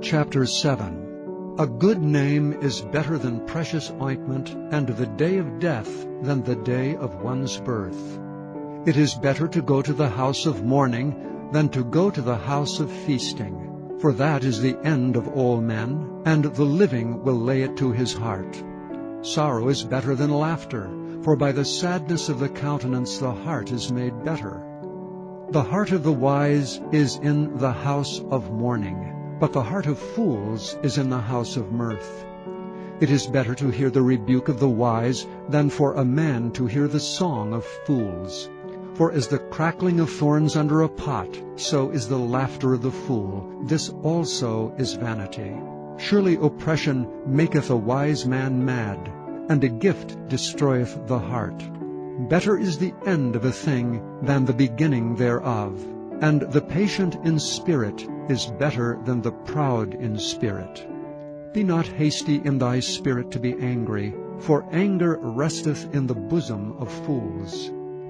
Chapter 7. A good name is better than precious ointment, and the day of death than the day of one's birth. It is better to go to the house of mourning than to go to the house of feasting, for that is the end of all men, and the living will lay it to his heart. Sorrow is better than laughter, for by the sadness of the countenance the heart is made better. The heart of the wise is in the house of mourning, but the heart of fools is in the house of mirth. It is better to hear the rebuke of the wise than for a man to hear the song of fools. For as the crackling of thorns under a pot, so is the laughter of the fool. This also is vanity. Surely oppression maketh a wise man mad, and a gift destroyeth the heart. Better is the end of a thing than the beginning thereof, and the patient in spirit is better than the proud in spirit. Be not hasty in thy spirit to be angry, for anger resteth in the bosom of fools.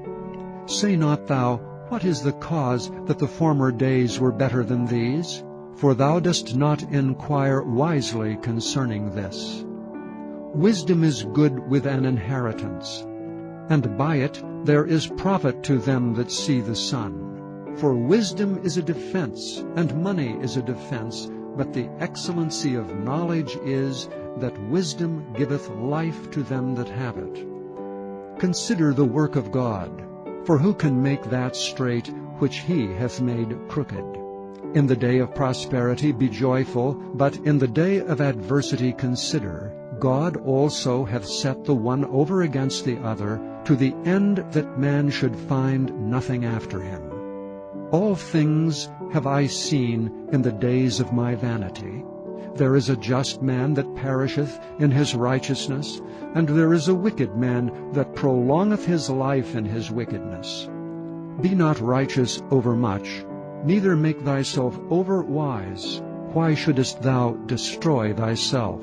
Say not thou, What is the cause that the former days were better than these? For thou dost not inquire wisely concerning this. Wisdom is good with an inheritance, and by it there is profit to them that see the sun. For wisdom is a defense, and money is a defense, but the excellency of knowledge is that wisdom giveth life to them that have it. Consider the work of God, for who can make that straight which he hath made crooked? In the day of prosperity be joyful, but in the day of adversity consider, God also hath set the one over against the other, to the end that man should find nothing after him. All things have I seen in the days of my vanity. There is a just man that perisheth in his righteousness, and there is a wicked man that prolongeth his life in his wickedness. Be not righteous overmuch, neither make thyself over wise. Why shouldest thou destroy thyself?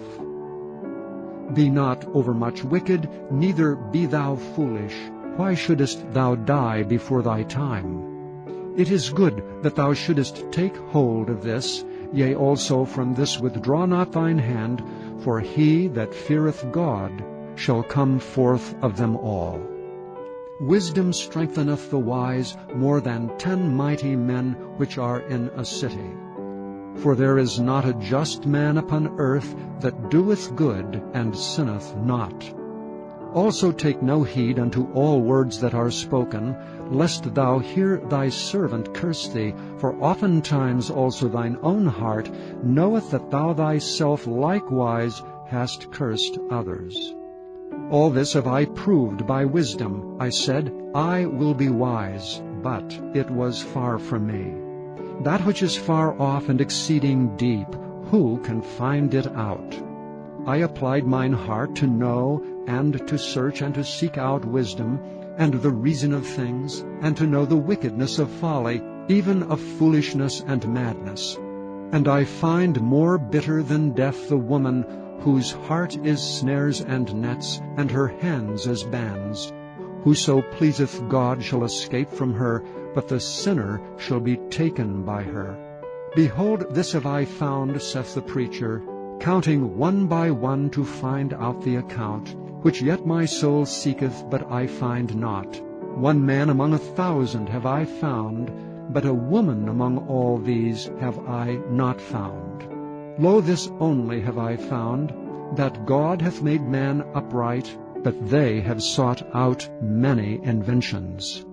Be not overmuch wicked, neither be thou foolish. Why shouldest thou die before thy time? It is good that thou shouldest take hold of this, yea, also from this withdraw not thine hand, for he that feareth God shall come forth of them all. Wisdom strengtheneth the wise more than 10 mighty men which are in a city. For there is not a just man upon earth that doeth good and sinneth not. Also take no heed unto all words that are spoken, lest thou hear thy servant curse thee, for oftentimes also thine own heart knoweth that thou thyself likewise hast cursed others. All this have I proved by wisdom. I said, I will be wise, but it was far from me. That which is far off and exceeding deep, who can find it out? I applied mine heart to know and to search and to seek out wisdom, and the reason of things, and to know the wickedness of folly, even of foolishness and madness. And I find more bitter than death the woman whose heart is snares and nets, and her hands as bands. Whoso pleaseth God shall escape from her, but the sinner shall be taken by her. Behold, this have I found, saith the preacher, counting one by one to find out the account, which yet my soul seeketh, but I find not. One man among 1,000 have I found, but a woman among all these have I not found. Lo, this only have I found, that God hath made man upright, but they have sought out many inventions.